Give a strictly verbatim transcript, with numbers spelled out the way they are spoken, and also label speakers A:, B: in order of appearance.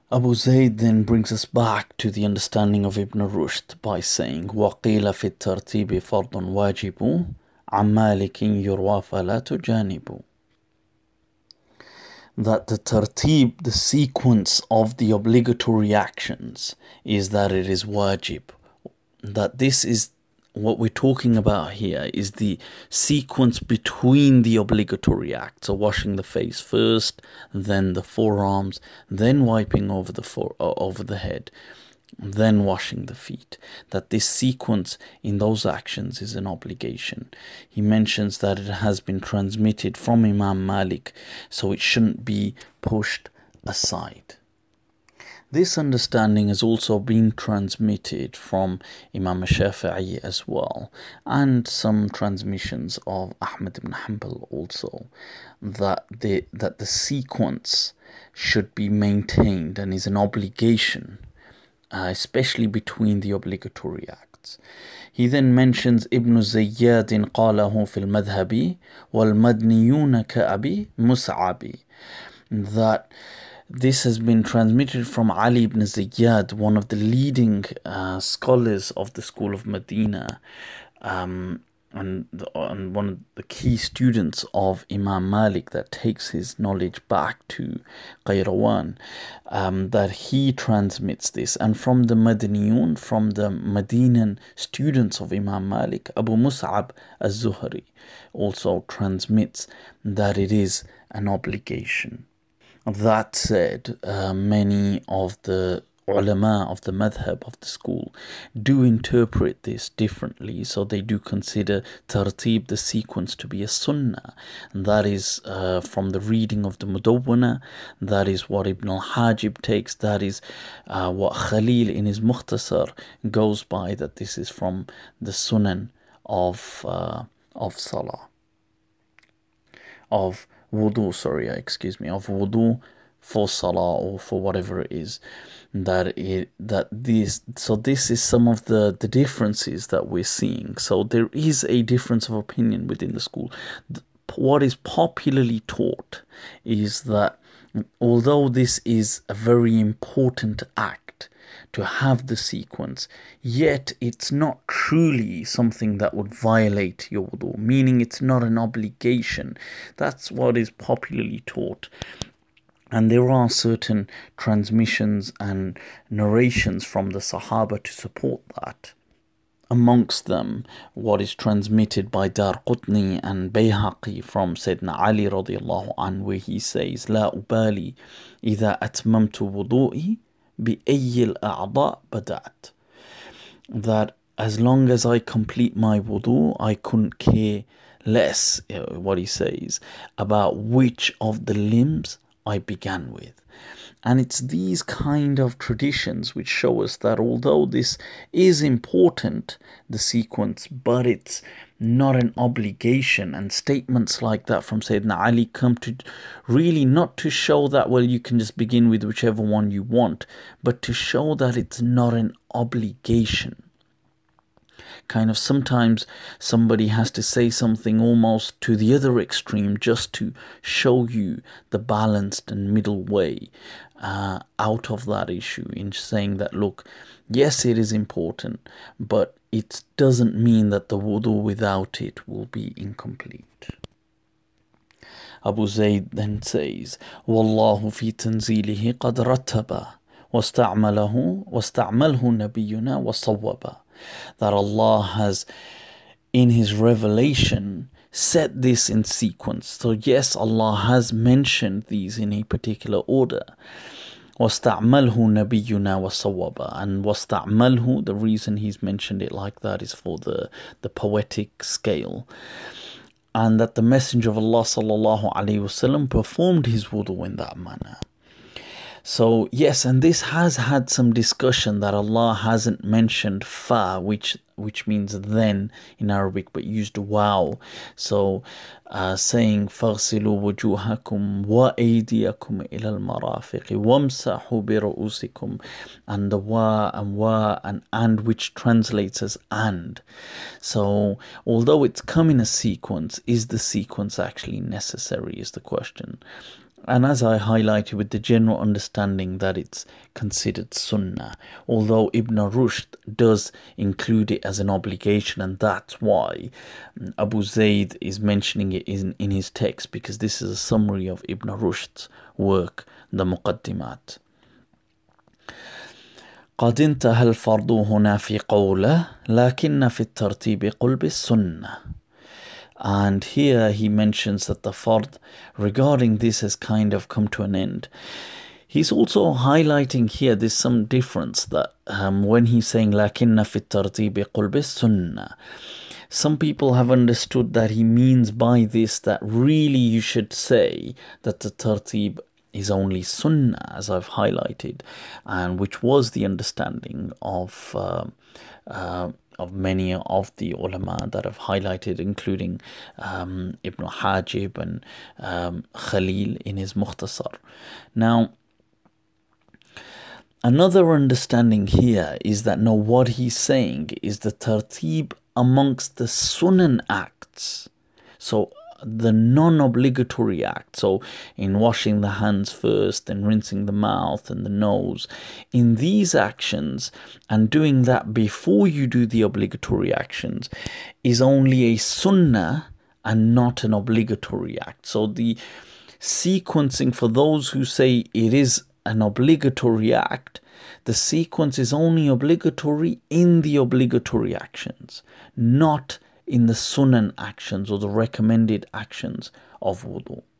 A: Abu Zayd then brings us back to the understanding of Ibn Rushd by saying, وَقِيلَ فِي التَّرْتِيبِ فَرْضٌ وَاجِبٌ عَنْ مَالِكٍ يُرْوَى فَلَا تُجَانِبُ. That the tartib, the sequence of the obligatory actions, is that it is wajib. That this is what we're talking about here is the sequence between the obligatory acts. So washing the face first, then the forearms, then wiping over the fore, uh, over the head, then washing the feet. That this sequence in those actions is an obligation. He mentions that it has been transmitted from Imam Malik, so it shouldn't be pushed aside. This understanding has also been transmitted from Imam Shafi'i as well, and some transmissions of Ahmad ibn Hanbal also, that the, that the sequence should be maintained and is an obligation, uh, especially between the obligatory acts. He then mentions Ibn Zayyad قاله في المذهب والمدنيون كأبي مصعب, that this has been transmitted from Ali ibn Zayyad, one of the leading uh, scholars of the school of Medina, um, and, the, and one of the key students of Imam Malik that takes his knowledge back to Qayrawan, um, that he transmits this. And from the Madaniyun, from the Medinan students of Imam Malik, Abu Mus'ab az-Zuhri also transmits that it is an obligation. That said, uh, many of the ulama of the madhab of the school do interpret this differently, so they do consider tartib, the sequence, to be a sunnah. And that is uh, from the reading of the Mudawwana. That is what Ibn al-Hajib takes. That is uh, what Khalil in his Mukhtasar goes by, that this is from the sunan of uh, of salah, of wudu, sorry, excuse me, of wudu for salah or for whatever it is. That it that this so this is some of the the differences that we're seeing. So there is a difference of opinion within the school. What is popularly taught is that although this is a very important act to have the sequence, yet it's not truly something that would violate your wudu, meaning it's not an obligation. That's what is popularly taught. And there are certain transmissions and narrations from the Sahaba to support that. Amongst them, what is transmitted by Darqutni and Bayhaqi from Sayyidina Ali radiallahu anhu, where he says, لا أبالي إذا أتممت وضوئي بأي الأعضاء بدأت. That as long as I complete my wudu, I couldn't care less, what he says, about which of the limbs I began with. And it's these kind of traditions which show us that although this is important, the sequence, but it's not an obligation. And statements like that from Sayyidina Ali come to really not to show that, well, you can just begin with whichever one you want, but to show that it's not an obligation. Kind of sometimes somebody has to say something almost to the other extreme just to show you the balanced and middle way uh, out of that issue, in saying that, look, yes, it is important, but it doesn't mean that the wudu without it will be incomplete. Abu Zayd then says, وَاللَّهُ فِي تَنْزِيلِهِ قَدْ رَتَّبَ وَاسْتَعْمَلَهُ وَاسْتَعْمَلْهُ نَبِيُّنَا وَصَوَّبَ. That Allah has, in His revelation, set this in sequence. So yes, Allah has mentioned these in a particular order. وَاسْتَعْمَلْهُ نَبِيُّنَا وَصَوَّبَ. And وَاسْتَعْمَلْهُ, the reason He's mentioned it like that is for the, the poetic scale. And that the Messenger of Allah sallallahu alaihi wasallam performed his wudu in that manner. So yes, and this has had some discussion that Allah hasn't mentioned fa, which which means then in Arabic, but used wow. So uh, saying فَاغْسِلُوا وُجُوهَكُمْ وَأَيْدِيَكُمْ إِلَى الْمَرَافِقِ وَامْسَحُوا بِرُؤُوسِكُمْ, and the wa and wa and and, which translates as and. So although it's come in a sequence, is the sequence actually necessary is the question. And as I highlighted, with the general understanding that it's considered sunnah, although Ibn Rushd does include it as an obligation, and that's why Abu Zayd is mentioning it in, in his text, because this is a summary of Ibn Rushd's work, the Muqaddimat. قد انتهى الفرض هنا في قوله لكن في الترتيب قل بالسنة. And here he mentions that the fard regarding this has kind of come to an end. He's also highlighting here there's some difference, that um, when he's saying لكن في الترتيب قل بالسنة, some people have understood that he means by this that really you should say that the tartib is only sunnah, as I've highlighted, and which was the understanding of uh, uh, of many of the ulama that have highlighted, including um, Ibn Hajib and um, Khalil in his Mukhtasar. Now, another understanding here is that no, what he's saying is the tartib amongst the sunan acts. So the non-obligatory act, so in washing the hands first and rinsing the mouth and the nose, in these actions and doing that before you do the obligatory actions is only a sunnah and not an obligatory act. So the sequencing, for those who say it is an obligatory act, the sequence is only obligatory in the obligatory actions, not in the sunan actions or the recommended actions of wudu.